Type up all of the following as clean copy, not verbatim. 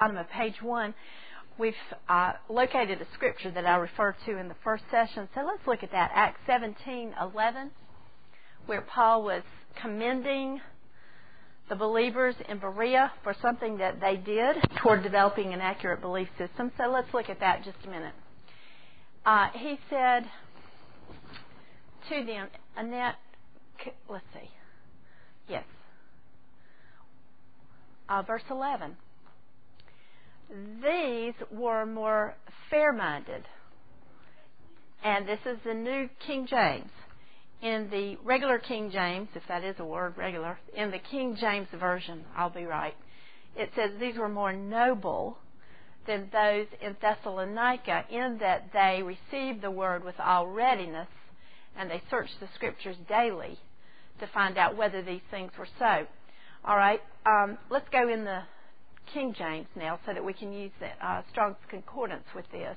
bottom of page 1, we've located a scripture that I referred to in the first session. So let's look at that. Acts 17:11, where Paul was commending the believers in Berea for something that they did toward developing an accurate belief system. So let's look at that just a minute. He said to them, Annette, let's see. Yes. Verse 11. These were more fair-minded. And this is the New King James. In the regular King James, if that is a word, regular, in the King James Version, I'll be right, it says these were more noble than those in Thessalonica, in that they received the word with all readiness, and they searched the Scriptures daily to find out whether these things were so. All right, let's go in the King James now so that we can use the Strong's Concordance with this.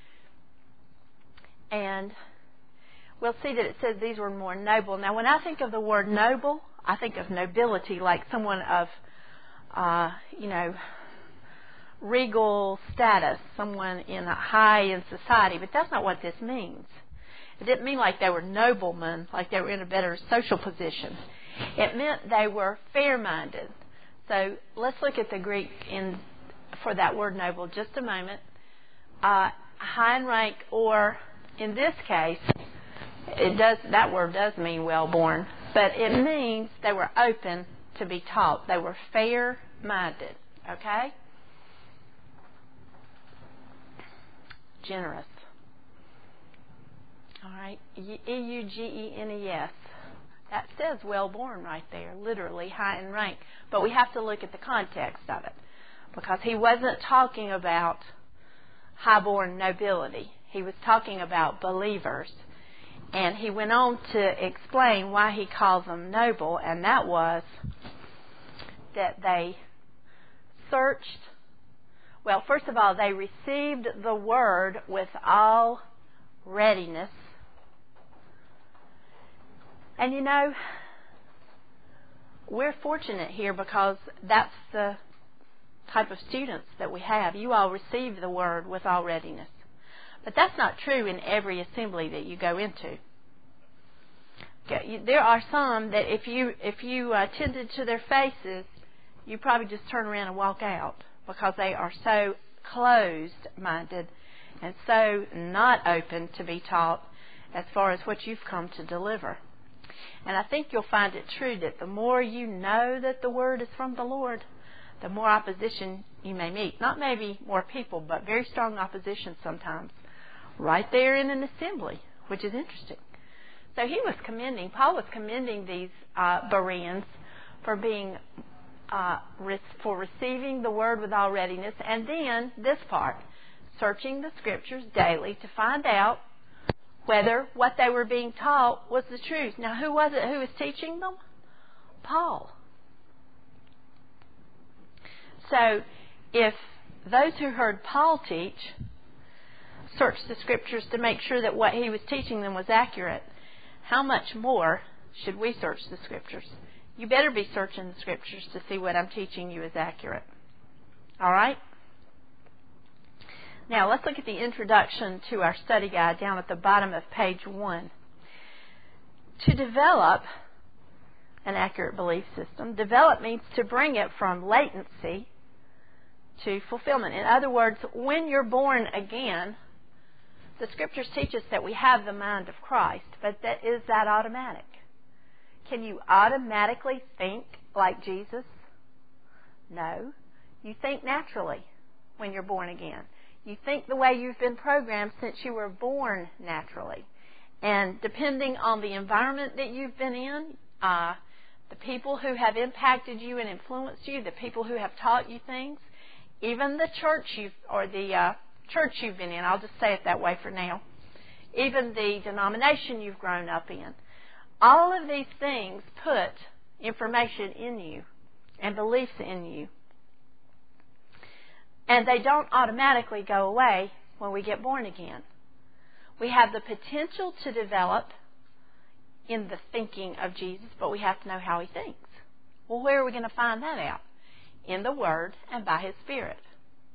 And we'll see that it says these were more noble. Now, when I think of the word noble, I think of nobility, like someone of, regal status, someone high in society. But that's not what this means. It didn't mean like they were noblemen, like they were in a better social position. It meant they were fair-minded. So let's look at the Greek for that word noble just a moment. High in rank, or in this case, that word does mean well-born, but it means they were open to be taught. They were fair-minded, okay? Generous. All right, Eugenes. That says well-born right there, literally high in rank. But we have to look at the context of it, because he wasn't talking about high-born nobility. He was talking about believers. And he went on to explain why he calls them noble, and that was that they searched. Well, first of all, they received the word with all readiness. And we're fortunate here because that's the type of students that we have. You all receive the word with all readiness. But that's not true in every assembly that you go into. There are some that if you attended to their faces, you probably just turn around and walk out, because they are so closed-minded and so not open to be taught as far as what you've come to deliver. And I think you'll find it true that the more you know that the word is from the Lord, the more opposition you may meet. Not maybe more people, but very strong opposition sometimes, right there in an assembly, which is interesting. So Paul was commending these Bereans for being, for receiving the word with all readiness, and then this part, searching the Scriptures daily to find out whether what they were being taught was the truth. Now, who was it who was teaching them? Paul. So, if those who heard Paul teach searched the Scriptures to make sure that what he was teaching them was accurate, how much more should we search the Scriptures? You better be searching the Scriptures to see what I'm teaching you is accurate. All right? Now, let's look at the introduction to our study guide down at the bottom of page 1. To develop an accurate belief system, develop means to bring it from latency to fulfillment. In other words, when you're born again, the Scriptures teach us that we have the mind of Christ, but is that automatic? Can you automatically think like Jesus? No. You think naturally when you're born again. You think the way you've been programmed since you were born naturally. And depending on the environment that you've been in, the people who have impacted you and influenced you, the people who have taught you things, even the church you've been in, I'll just say it that way for now, even the denomination you've grown up in, all of these things put information in you and beliefs in you. And they don't automatically go away when we get born again. We have the potential to develop in the thinking of Jesus, but we have to know how he thinks. Well, where are we going to find that out? In the Word and by his Spirit.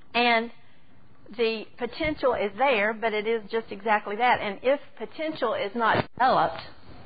And the potential is there, but it is just exactly that. And if potential is not developed,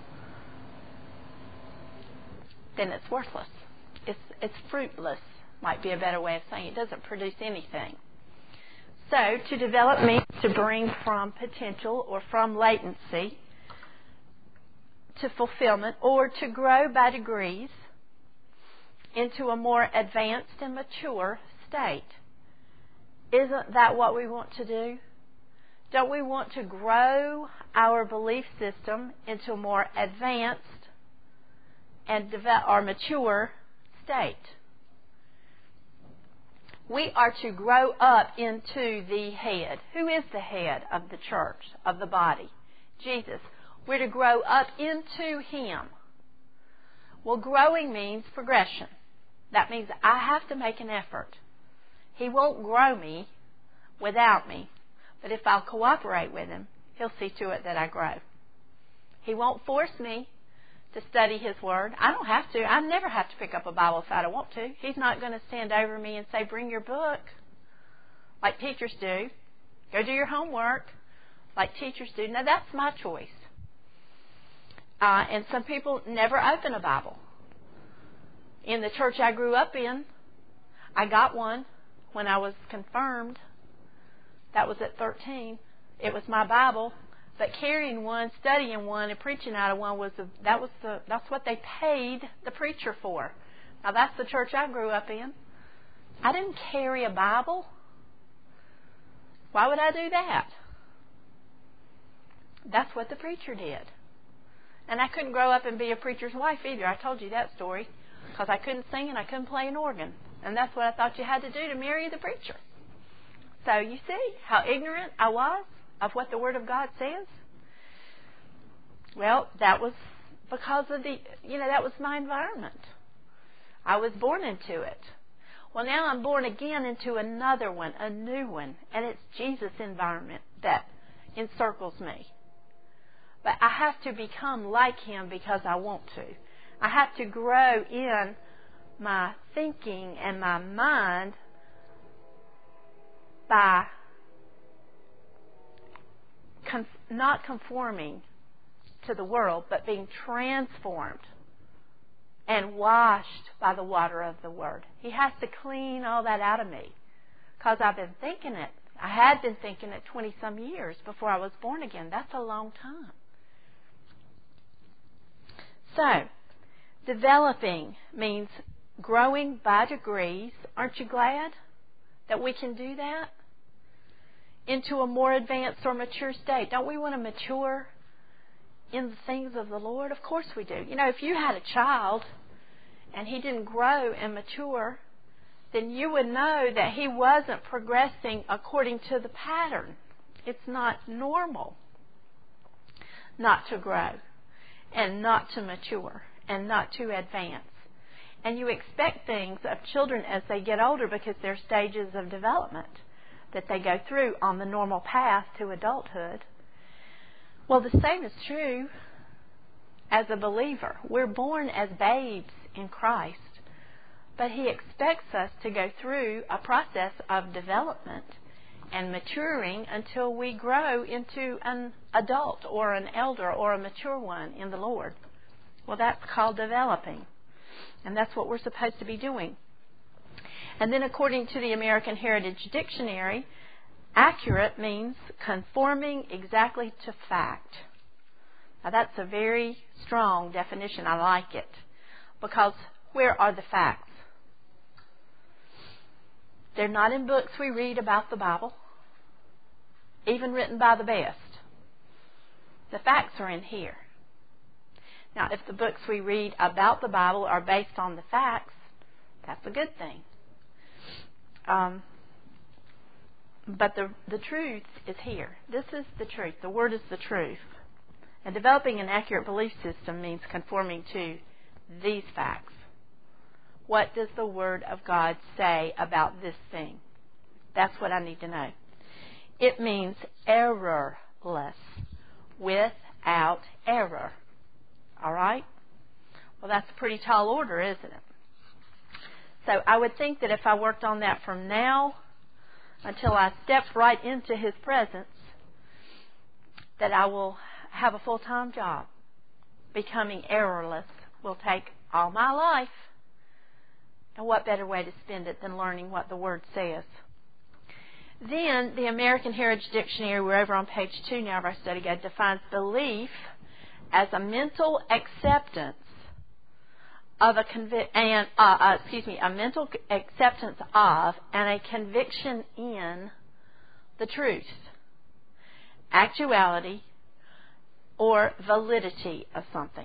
then it's worthless. It's fruitless, might be a better way of saying it. It doesn't produce anything. So to develop means to bring from potential or from latency to fulfillment, or to grow by degrees into a more advanced and mature state. Isn't that what we want to do? Don't we want to grow our belief system into a more advanced and or mature state? We are to grow up into the head. Who is the head of the church, of the body? Jesus. We're to grow up into Him. Well, growing means progression. That means I have to make an effort. He won't grow me without me. But if I'll cooperate with Him, He'll see to it that I grow. He won't force me to study His Word. I don't have to. I never have to pick up a Bible if I don't want to. He's not going to stand over me and say, bring your book, like teachers do. Go do your homework, like teachers do. No, that's my choice. And some people never open a Bible. In the church I grew up in, I got one when I was confirmed. That was at 13. It was my Bible. But carrying one, studying one, and preaching out of one that's what they paid the preacher for. Now that's the church I grew up in. I didn't carry a Bible. Why would I do that? That's what the preacher did. And I couldn't grow up and be a preacher's wife either. I told you that story. Because I couldn't sing and I couldn't play an organ. And that's what I thought you had to do to marry the preacher. So you see how ignorant I was of what the Word of God says? Well, that was because of that was my environment. I was born into it. Well, now I'm born again into another one, a new one. And it's Jesus' environment that encircles me. But I have to become like Him because I want to. I have to grow in my thinking and my mind by not conforming to the world, but being transformed and washed by the water of the Word. He has to clean all that out of me because I've been thinking it. I had been thinking it 20-some years before I was born again. That's a long time. So, developing means growing by degrees. Aren't you glad that we can do that? Into a more advanced or mature state. Don't we want to mature in the things of the Lord? Of course we do. If you had a child and he didn't grow and mature, then you would know that he wasn't progressing according to the pattern. It's not normal not to grow and not to mature and not to advance. And you expect things of children as they get older because they're stages of development that they go through on the normal path to adulthood. Well, the same is true as a believer. We're born as babes in Christ, but He expects us to go through a process of development and maturing until we grow into an adult or an elder or a mature one in the Lord. Well, that's called developing. And that's what we're supposed to be doing. And then according to the American Heritage Dictionary, accurate means conforming exactly to fact. Now that's a very strong definition. I like it. Because where are the facts? They're not in books we read about the Bible, even written by the best. The facts are in here. Now, if the books we read about the Bible are based on the facts, that's a good thing. But the truth is here. This is the truth. The Word is the truth. And developing an accurate belief system means conforming to these facts. What does the Word of God say about this thing? That's what I need to know. It means errorless, without error. All right? Well, that's a pretty tall order, isn't it? So I would think that if I worked on that from now until I step right into His presence, that I will have a full-time job. Becoming errorless will take all my life. And what better way to spend it than learning what the Word says? Then the American Heritage Dictionary, we're over on page 2 now of our study guide, defines belief as a mental acceptance of a mental acceptance of and a conviction in the truth, actuality, or validity of something.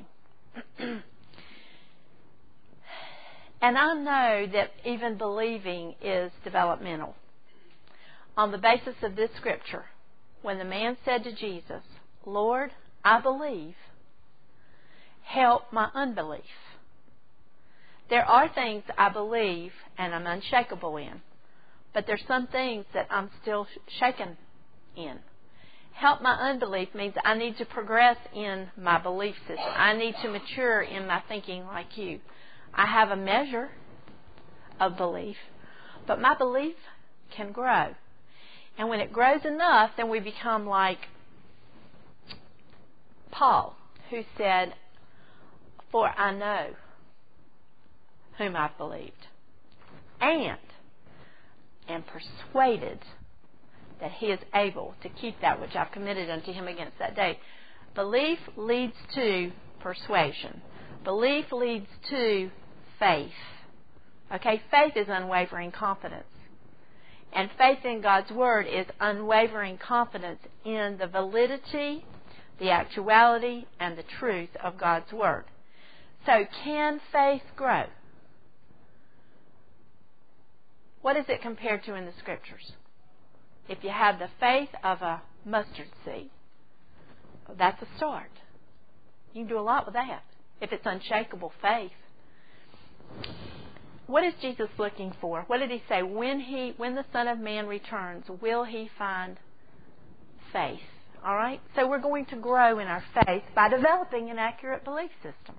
And I know that even believing is developmental. On the basis of this scripture, when the man said to Jesus, "Lord, I believe, help my unbelief." There are things I believe and I'm unshakable in, but there's some things that I'm still shaken in. Help my unbelief means I need to progress in my belief system. I need to mature in my thinking like you. I have a measure of belief, but my belief can grow. And when it grows enough, then we become like Paul, who said, "For I know whom I've believed, and am persuaded that He is able to keep that which I've committed unto Him against that day." Belief leads to persuasion. Belief leads to faith. Okay, faith is unwavering confidence. And faith in God's Word is unwavering confidence in the validity, the actuality, and the truth of God's Word. So, can faith grow? What is it compared to in the Scriptures? If you have the faith of a mustard seed, that's a start. You can do a lot with that if it's unshakable faith. What is Jesus looking for? What did He say? When the Son of Man returns, will He find faith? All right? So we're going to grow in our faith by developing an accurate belief system.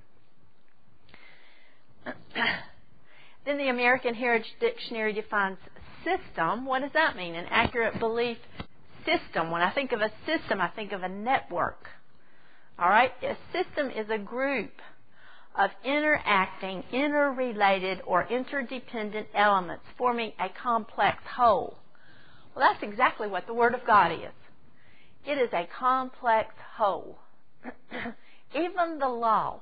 Then the American Heritage Dictionary defines system. What does that mean? An accurate belief system. When I think of a system, I think of a network. All right? A system is a group of interacting, interrelated, or interdependent elements forming a complex whole. Well, that's exactly what the Word of God is. It is a complex whole. Even the law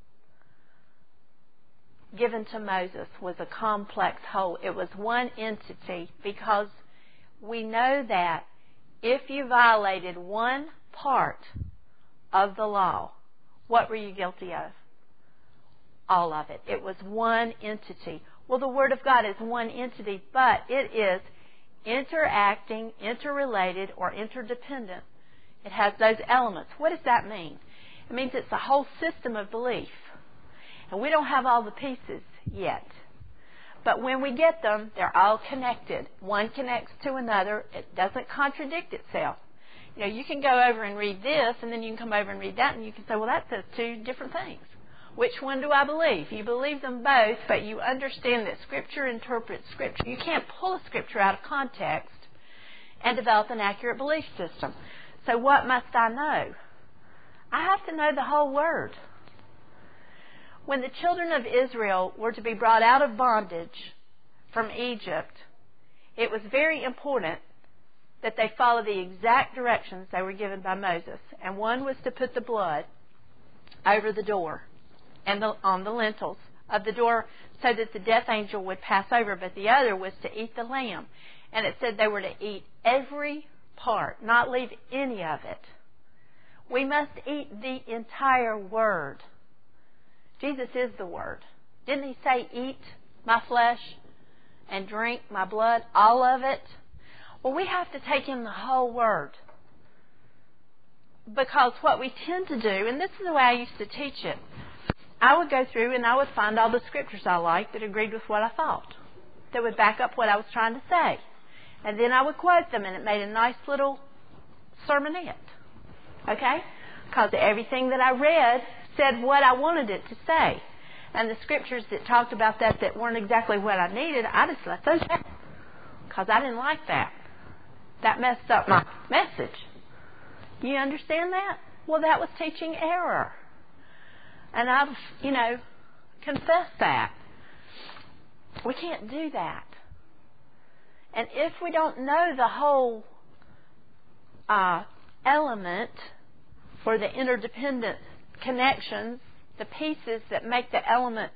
given to Moses was a complex whole. It was one entity, because we know that if you violated one part of the law, what were you guilty of? All of it. It was one entity. Well, the Word of God is one entity, but it is interacting, interrelated, or interdependent. It has those elements. What does that mean? It means it's a whole system of belief. And we don't have all the pieces yet. But when we get them, they're all connected. One connects to another. It doesn't contradict itself. You know, you can go over and read this, and then you can come over and read that, and you can say, well, that says two different things. Which one do I believe? You believe them both, but you understand that Scripture interprets Scripture. You can't pull a Scripture out of context and develop an accurate belief system. So what must I know? I have to know the whole Word. When the children of Israel were to be brought out of bondage from Egypt, it was very important that they follow the exact directions they were given by Moses. And one was to put the blood over the door and on the lintels of the door so that the death angel would pass over. But the other was to eat the lamb. And it said they were to eat every part, not leave any of it. We must eat the entire Word. Jesus is the Word. Didn't He say, eat my flesh and drink my blood, all of it? Well, we have to take in the whole Word. Because what we tend to do, and this is the way I used to teach it, I would go through and I would find all the Scriptures I liked that agreed with what I thought, that would back up what I was trying to say. And then I would quote them, and it made a nice little sermonette. Okay? Because everything that I read said what I wanted it to say. And the Scriptures that talked about that weren't exactly what I needed, I just let those out. Because I didn't like that. That messed up my message. You understand that? Well, that was teaching error. And I've, confessed that. We can't do that. And if we don't know the whole element or the interdependent connections, the pieces that make the element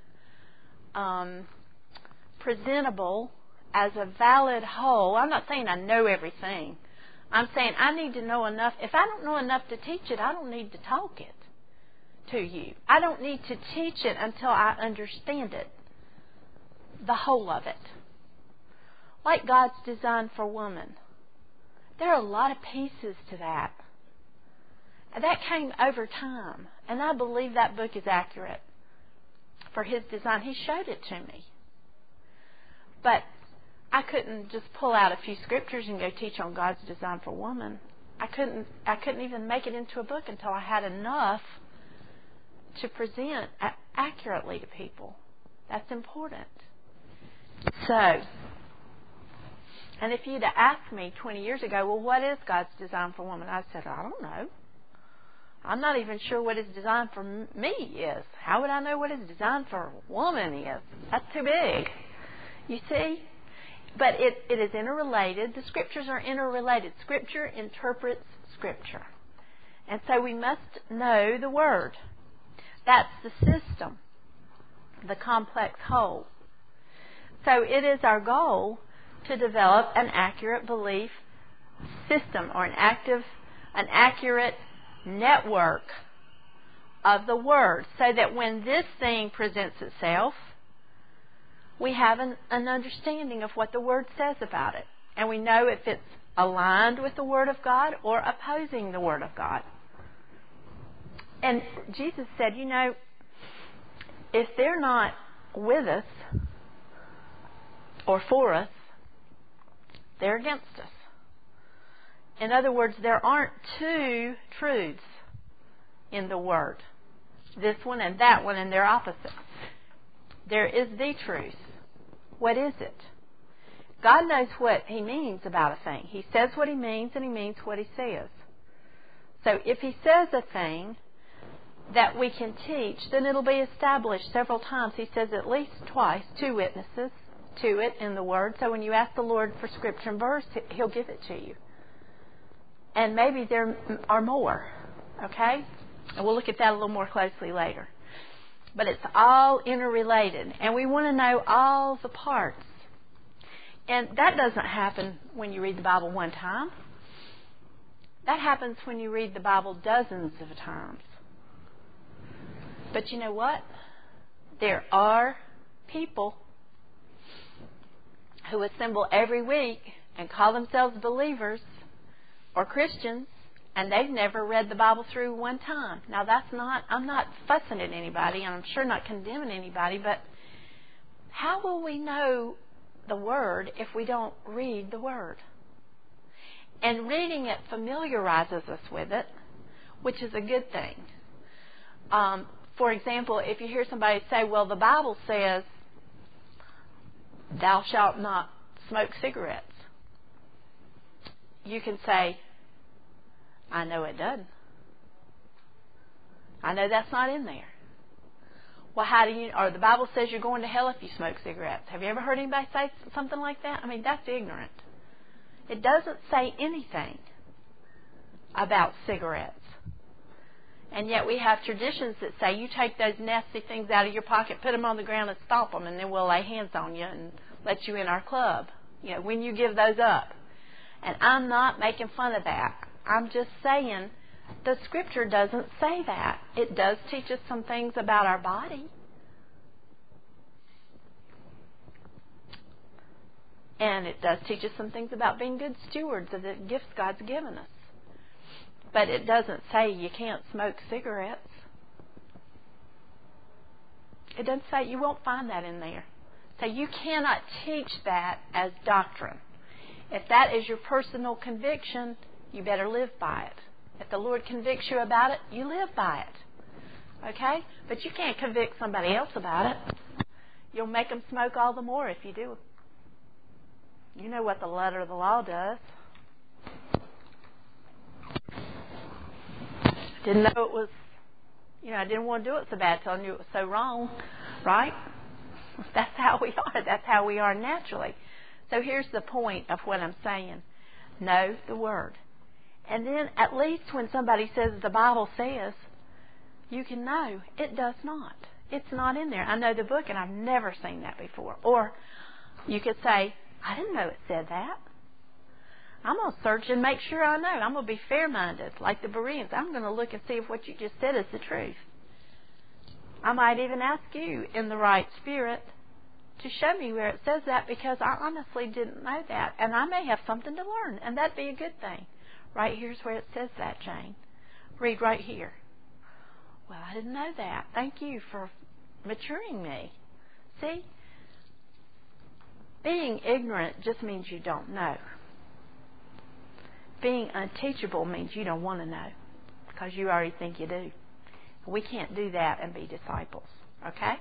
presentable as a valid whole, I'm not saying I know everything. I'm saying I need to know enough. If I don't know enough to teach it, I don't need to talk it to you. I don't need to teach it until I understand it, the whole of it. Like God's design for woman. There are a lot of pieces to that. And that came over time. And I believe that book is accurate for His design. He showed it to me. But I couldn't just pull out a few scriptures and go teach on God's design for woman. I couldn't even make it into a book until I had enough to present accurately to people. That's important. So, and if you'd have asked me 20 years ago, well, what is God's design for woman? I said, I don't know. I'm not even sure what His design for me is. How would I know what His design for woman is? That's too big. You see? But it is interrelated. The Scriptures are interrelated. Scripture interprets Scripture. And so we must know the Word. That's the system, the complex whole. So it is our goal to develop an accurate belief system or an accurate network of the Word, so that when this thing presents itself, we have an understanding of what the Word says about it. And we know if it's aligned with the Word of God or opposing the Word of God. And Jesus said, if they're not with us or for us, they're against us. In other words, there aren't two truths in the Word. This one and that one, and they're opposites. There is the truth. What is it? God knows what He means about a thing. He says what He means, and He means what He says. So if He says a thing that we can teach, then it'll be established several times. He says at least twice, 2 witnesses to it in the Word. So when you ask the Lord for Scripture and verse, He'll give it to you. And maybe there are more. Okay? And we'll look at that a little more closely later. But it's all interrelated. And we want to know all the parts. And that doesn't happen when you read the Bible one time. That happens when you read the Bible dozens of times. But you know what? There are people who assemble every week and call themselves believers or Christians, and they've never read the Bible through one time. Now I'm not fussing at anybody, and I'm sure not condemning anybody, but how will we know the Word if we don't read the Word? And reading it familiarizes us with it, which is a good thing. For example, if you hear somebody say, well, the Bible says, thou shalt not smoke cigarettes. You can say, I know it doesn't. I know that's not in there. Well, or the Bible says you're going to hell if you smoke cigarettes. Have you ever heard anybody say something like that? I mean, that's ignorant. It doesn't say anything about cigarettes. And yet we have traditions that say you take those nasty things out of your pocket, put them on the ground and stomp them, and then we'll lay hands on you and let you in our club, when you give those up. And I'm not making fun of that. I'm just saying the Scripture doesn't say that. It does teach us some things about our body. And it does teach us some things about being good stewards of the gifts God's given us. But it doesn't say you can't smoke cigarettes. It doesn't say, you won't find that in there. So you cannot teach that as doctrine. If that is your personal conviction, you better live by it. If the Lord convicts you about it, you live by it. Okay? But you can't convict somebody else about it. You'll make them smoke all the more if you do. You know what the letter of the law does. Didn't know it was, I didn't want to do it so bad till I knew it was so wrong, right? That's how we are. That's how we are naturally. So here's the point of what I'm saying. Know the Word. And then at least when somebody says the Bible says, you can know it does not. It's not in there. I know the book and I've never seen that before. Or you could say, I didn't know it said that. I'm going to search and make sure I know. I'm going to be fair-minded like the Bereans. I'm going to look and see if what you just said is the truth. I might even ask you in the right spirit to show me where it says that, because I honestly didn't know that. And I may have something to learn, and that'd be a good thing. Right here's where it says that, Jane. Read right here. Well, I didn't know that. Thank you for maturing me. See? Being ignorant just means you don't know. Being unteachable means you don't want to know, because you already think you do. We can't do that and be disciples. Okay?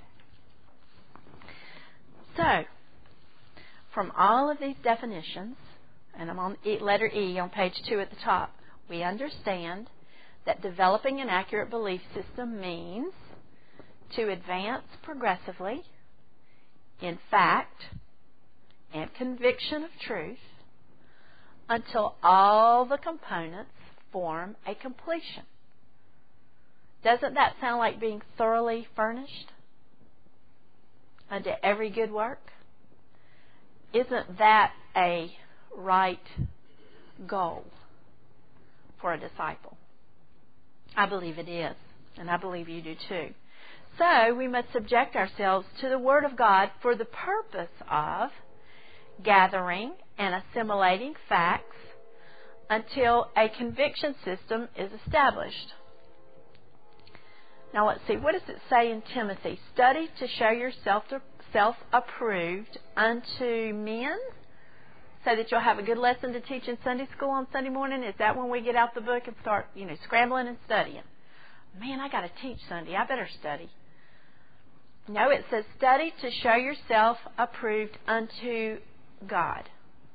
So, from all of these definitions, and I'm on letter E on page 2 at the top, we understand that developing an accurate belief system means to advance progressively in fact and conviction of truth until all the components form a completion. Doesn't that sound like being thoroughly furnished unto every good work? Isn't that a right goal for a disciple? I believe it is, and I believe you do too. So we must subject ourselves to the Word of God for the purpose of gathering and assimilating facts until a conviction system is established. Now let's see, what does it say in Timothy? Study to show yourself approved unto men, so that you'll have a good lesson to teach in Sunday school on Sunday morning. Is that when we get out the book and start, scrambling and studying? Man, I got to teach Sunday. I better study. No, it says study to show yourself approved unto God.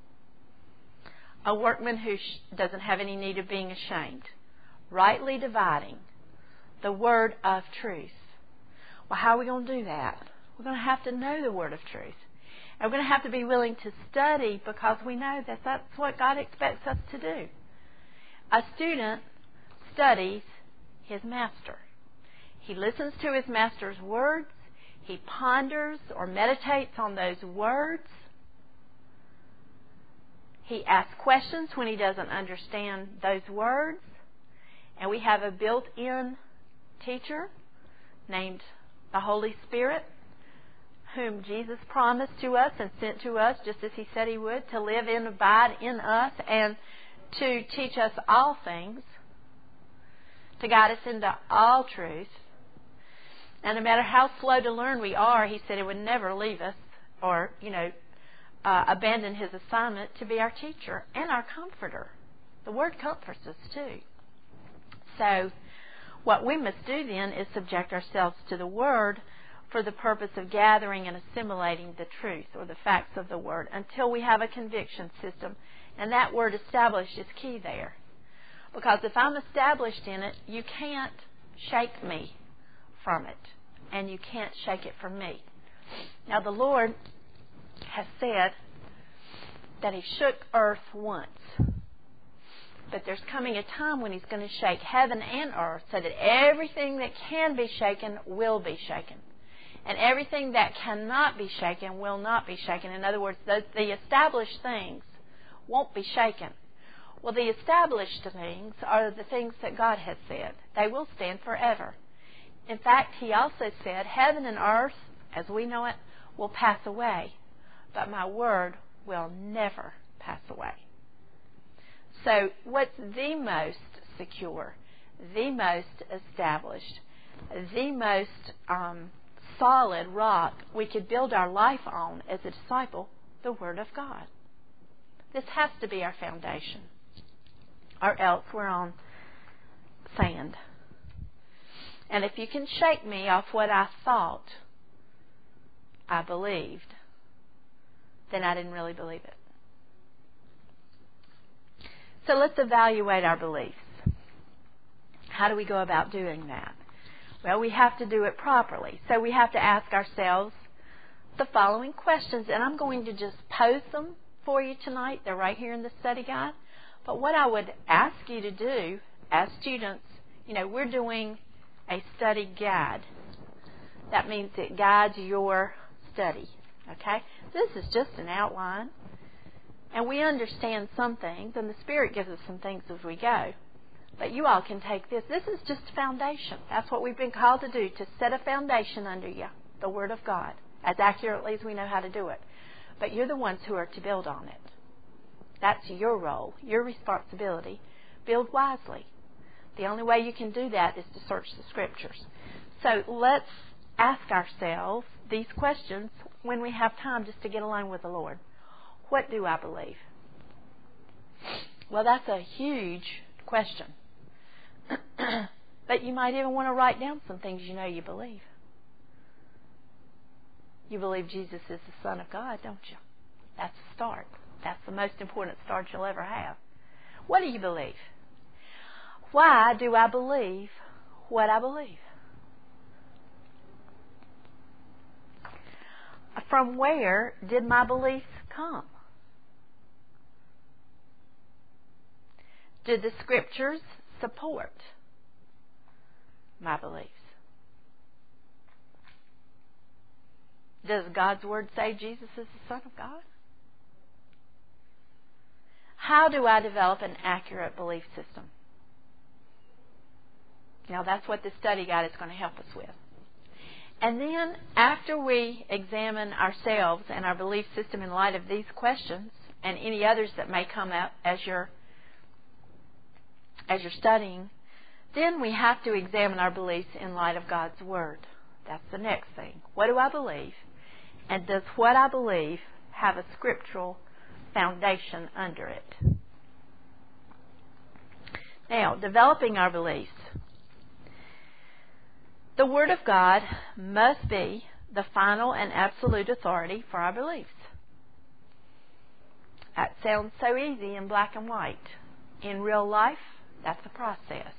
A workman who doesn't have any need of being ashamed. Rightly dividing the word of truth. Well, how are we going to do that? We're going to have to know the word of truth. And we're going to have to be willing to study, because we know that that's what God expects us to do. A student studies his master. He listens to his master's words. He ponders or meditates on those words. He asks questions when he doesn't understand those words. And we have a built-in teacher named the Holy Spirit, whom Jesus promised to us and sent to us, just as He said He would, to live and abide in us and to teach us all things, to guide us into all truth. And no matter how slow to learn we are, He said He would never leave us or, abandon His assignment to be our teacher and our comforter. The Word comforts us too. So what we must do then is subject ourselves to the Word for the purpose of gathering and assimilating the truth or the facts of the Word until we have a conviction system. And that word established is key there. Because if I'm established in it, you can't shake me from it. And you can't shake it from me. Now the Lord has said that He shook earth once. But there's coming a time when He's going to shake heaven and earth so that everything that can be shaken will be shaken. And everything that cannot be shaken will not be shaken. In other words, the established things won't be shaken. Well, the established things are the things that God has said. They will stand forever. In fact, He also said, heaven and earth, as we know it, will pass away. But my word will never pass away. So what's the most secure, the most established, the most solid rock we could build our life on as a disciple? The Word of God. This has to be our foundation, or else we're on sand. And if you can shake me off what I thought I believed, then I didn't really believe it. So let's evaluate our beliefs. How do we go about doing that? Well, we have to do it properly. So we have to ask ourselves the following questions, and I'm going to just pose them for you tonight. They're right here in the study guide. But what I would ask you to do as students, we're doing a study guide. That means it guides your study. Okay? This is just an outline. And we understand some things, and the Spirit gives us some things as we go. But you all can take this. This is just a foundation. That's what we've been called to do, to set a foundation under you, the Word of God, as accurately as we know how to do it. But you're the ones who are to build on it. That's your role, your responsibility. Build wisely. The only way you can do that is to search the Scriptures. So let's ask ourselves these questions when we have time just to get alone with the Lord. What do I believe? Well, that's a huge question. But you might even want to write down some things you believe. You believe Jesus is the Son of God, don't you? That's the start. That's the most important start you'll ever have. What do you believe? Why do I believe what I believe? From where did my beliefs come? Did the Scriptures support my beliefs? Does God's Word say Jesus is the Son of God? How do I develop an accurate belief system? Now, that's what this study guide is going to help us with. And then, after we examine ourselves and our belief system in light of these questions and any others that may come up as you're studying, then we have to examine our beliefs in light of God's Word. That's the next thing. What do I believe? And does what I believe have a scriptural foundation under it? Now, developing our beliefs. The Word of God must be the final and absolute authority for our beliefs. That sounds so easy in black and white. In real life, that's a process.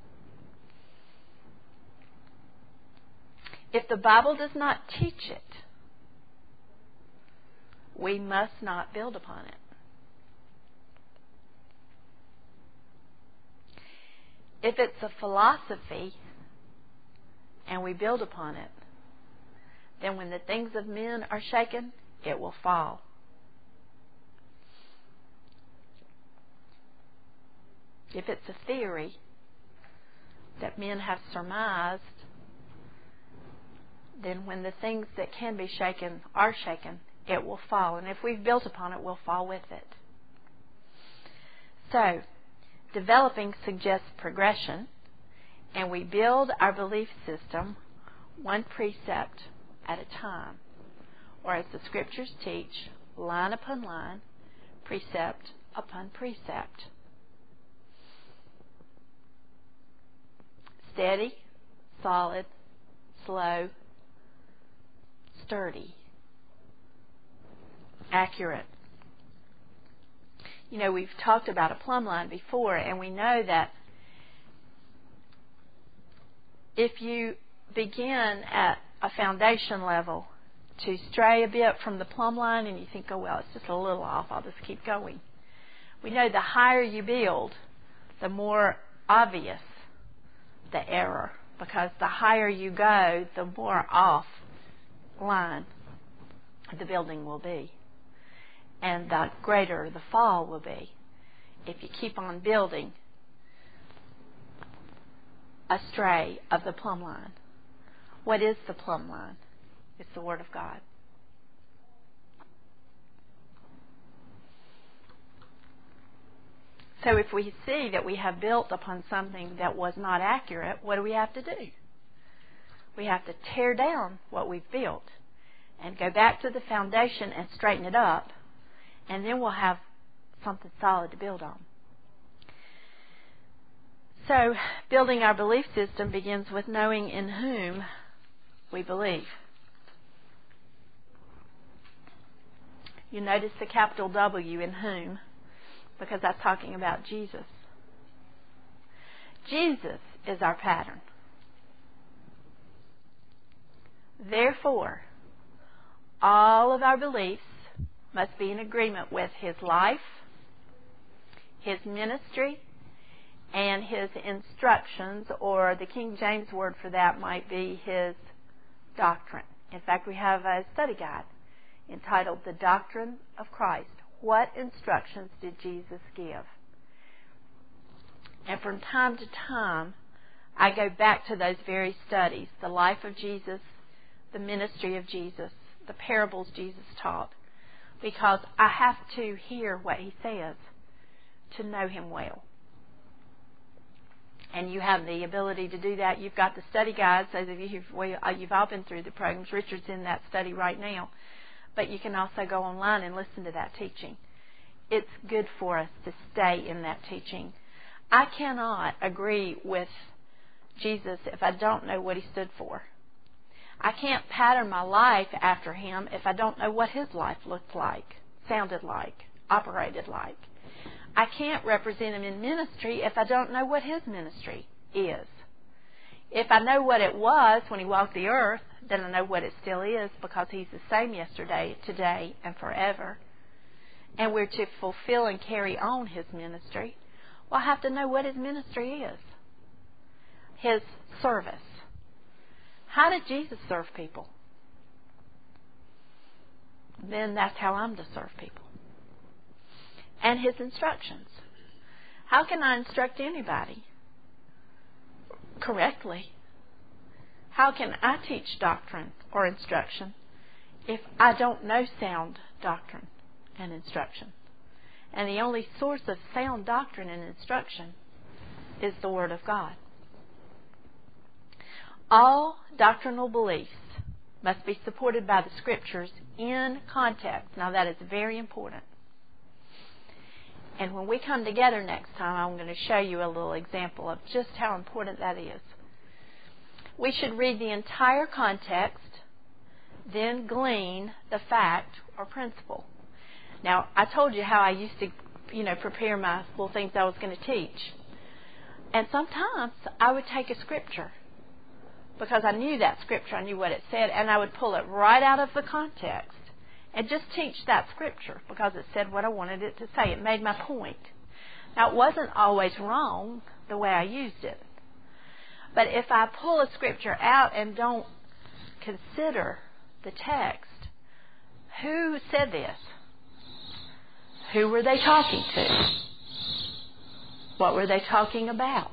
If the Bible does not teach it, we must not build upon it. If it's a philosophy and we build upon it, then when the things of men are shaken, it will fall. If it's a theory that men have surmised, then when the things that can be shaken are shaken, it will fall. And if we've built upon it, we'll fall with it. So, developing suggests progression, and we build our belief system one precept at a time, or as the Scriptures teach, line upon line, precept upon precept. Steady, solid, slow, sturdy, accurate. We've talked about a plumb line before, and we know that if you begin at a foundation level to stray a bit from the plumb line and you think, oh, well, it's just a little off, I'll just keep going. We know the higher you build, the more obvious the error, because the higher you go, the more off line the building will be, and the greater the fall will be if you keep on building astray of the plumb line. What is the plumb line? It's the Word of God. So if we see that we have built upon something that was not accurate, what do we have to do? We have to tear down what we've built and go back to the foundation and straighten it up, and then we'll have something solid to build on. So, building our belief system begins with knowing in whom we believe. You notice the capital W in whom, because that's talking about Jesus. Jesus is our pattern. Therefore, all of our beliefs must be in agreement with His life, His ministry, and His instructions, or the King James word for that might be His doctrine. In fact, we have a study guide entitled The Doctrine of Christ. What instructions did Jesus give? And from time to time, I go back to those very studies, the life of Jesus, the ministry of Jesus, the parables Jesus taught, because I have to hear what He says to know Him well. And you have the ability to do that. You've got the study guides. Those of you you've all been through the programs. Richard's in that study right now. But you can also go online and listen to that teaching. It's good for us to stay in that teaching. I cannot agree with Jesus if I don't know what He stood for. I can't pattern my life after Him if I don't know what His life looked like, sounded like, operated like. I can't represent Him in ministry if I don't know what His ministry is. If I know what it was when He walked the earth, then I know what it still is, because He's the same yesterday, today, and forever. And we're to fulfill and carry on His ministry. Well, I have to know what His ministry is. His service. How did Jesus serve people? Then that's how I'm to serve people. And His instructions. How can I instruct anybody correctly? How can I teach doctrine or instruction if I don't know sound doctrine and instruction? And the only source of sound doctrine and instruction is the Word of God. All doctrinal beliefs must be supported by the Scriptures in context. Now that is very important. And when we come together next time, I'm going to show you a little example of just how important that is. We should read the entire context, then glean the fact or principle. Now, I told you how I used to, prepare my little things I was going to teach. And sometimes I would take a scripture, because I knew that scripture, I knew what it said, and I would pull it right out of the context and just teach that scripture because it said what I wanted it to say. It made my point. Now, it wasn't always wrong the way I used it. But if I pull a scripture out and don't consider the text, who said this? Who were they talking to? What were they talking about?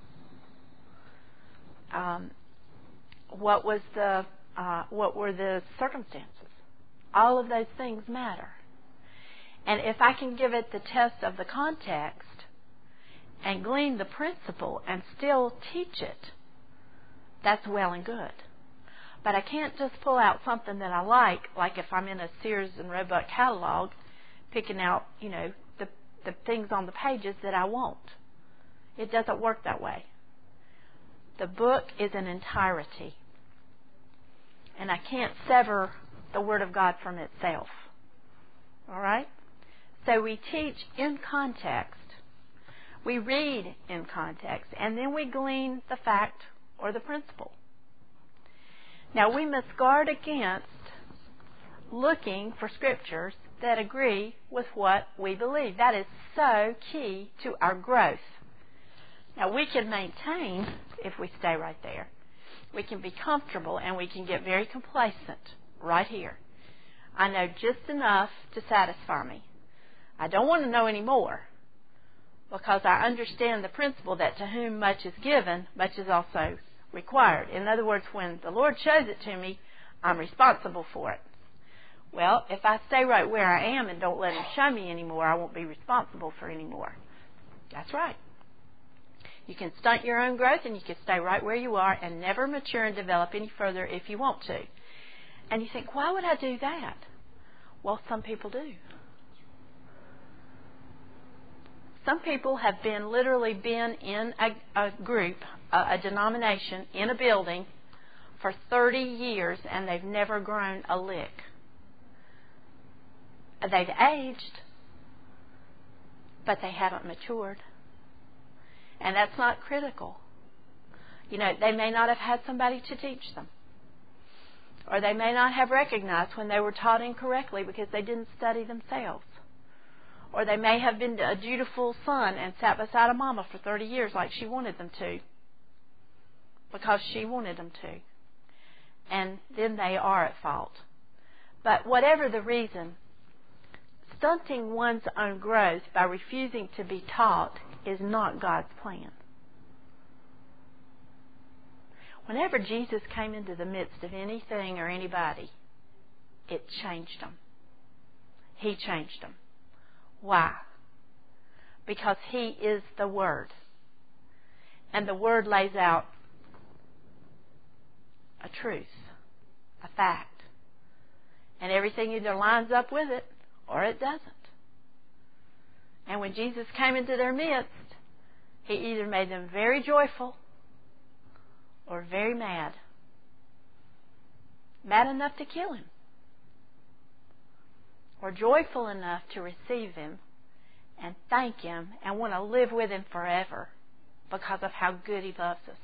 What were the circumstances? All of those things matter. And if I can give it the test of the context and glean the principle and still teach it, that's well and good. But I can't just pull out something that I like if I'm in a Sears and Roebuck catalog, picking out, the things on the pages that I want. It doesn't work that way. The book is an entirety. And I can't sever the Word of God from itself. All right? So we teach in context. We read in context. And then we glean the fact or the principle. Now, we must guard against looking for scriptures that agree with what we believe. That is so key to our growth. Now, we can maintain if we stay right there. We can be comfortable and we can get very complacent right here. I know just enough to satisfy me. I don't want to know any more, because I understand the principle that to whom much is given, much is also required. In other words, when the Lord shows it to me, I'm responsible for it. Well, if I stay right where I am and don't let Him show me anymore, I won't be responsible for any more. That's right. You can stunt your own growth and you can stay right where you are and never mature and develop any further if you want to. And you think, why would I do that? Well, some people do. Some people have literally been in a group, a denomination, in a building for 30 years and they've never grown a lick. They've aged, but they haven't matured. And that's not critical. They may not have had somebody to teach them. Or they may not have recognized when they were taught incorrectly because they didn't study themselves. Or they may have been a dutiful son and sat beside a mama for 30 years like she wanted them to, because she wanted them to. And then they are at fault. But whatever the reason, stunting one's own growth by refusing to be taught is not God's plan. Whenever Jesus came into the midst of anything or anybody, it changed them. He changed them. Why? Because He is the Word. And the Word lays out a truth, a fact. And everything either lines up with it or it doesn't. And when Jesus came into their midst, He either made them very joyful or very mad. Mad enough to kill Him. Or joyful enough to receive Him and thank Him and want to live with Him forever because of how good He loves us.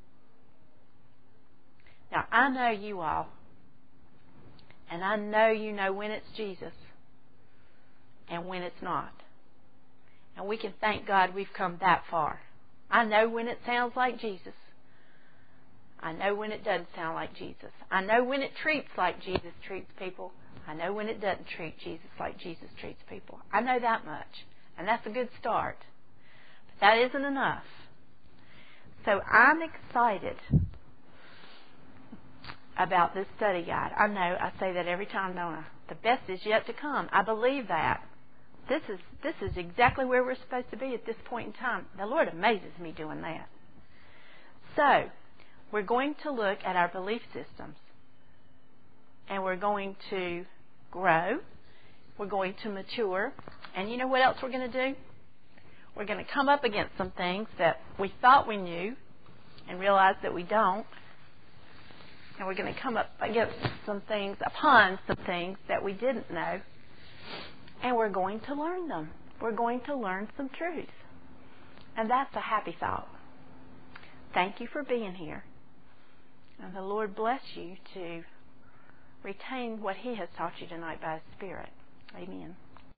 Now, I know you all, and I know you know when it's Jesus and when it's not. And we can thank God we've come that far. I know when it sounds like Jesus. I know when it doesn't sound like Jesus. I know when it treats like Jesus treats people. I know when it doesn't treat Jesus like Jesus treats people. I know that much. And that's a good start. But that isn't enough. So I'm excited about this study guide. I know I say that every time, don't I? The best is yet to come. I believe that. This is exactly where we're supposed to be at this point in time. The Lord amazes me doing that. So, we're going to look at our belief systems. And we're going to grow. We're going to mature. And you know what else we're going to do? We're going to come up against some things that we thought we knew and realize that we don't. And we're going to come up against upon some things that we didn't know. And we're going to learn them. We're going to learn some truth. And that's a happy thought. Thank you for being here. And the Lord bless you to retain what He has taught you tonight by His Spirit. Amen.